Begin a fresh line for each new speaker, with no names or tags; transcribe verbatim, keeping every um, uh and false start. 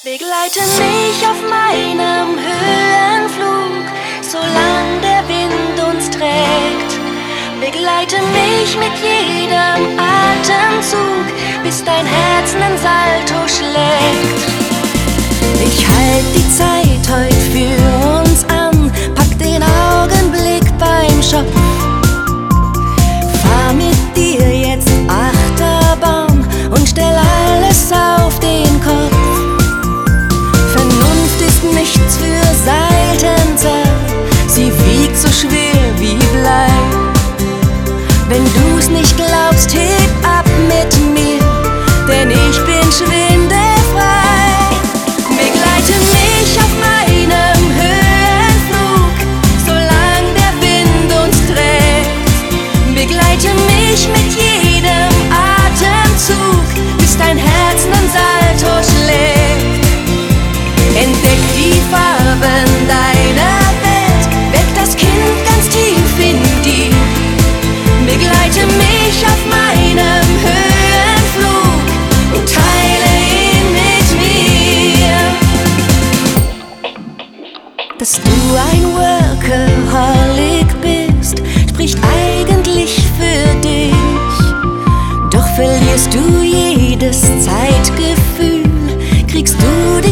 Begleite mich auf meinem Höhenflug, solange der Wind uns trägt. Begleite mich mit jedem Atemzug, bis dein Herz nen Salto schlägt. Ich halt die Zeit heut für uns an, pack den Augenblick beim Schopf. Fahr mit dir jetzt Achterbahn und stell alles auf den Kopf. Vernunft ist nichts für Seitenzahn, sie wiegt so schwer wie Blei. Wenn du's nicht glaubst, heb ab mit mir, denn ich bin schwindelfrei. Begleite mich auf meinem Höhenflug, solange der Wind uns trägt. Begleite mich mit jedem Atemzug, bis dein Herz nen Salto schlägt. Entdeck die Farben deiner Welt, weck das Kind ganz tief in dir. Begleite mich auf meinem Höhenflug und teile ihn mit mir. Dass du ein Workaholic bist, spricht eigentlich für dich. Doch verlierst du jedes Zeitgefühl, kriegst du dich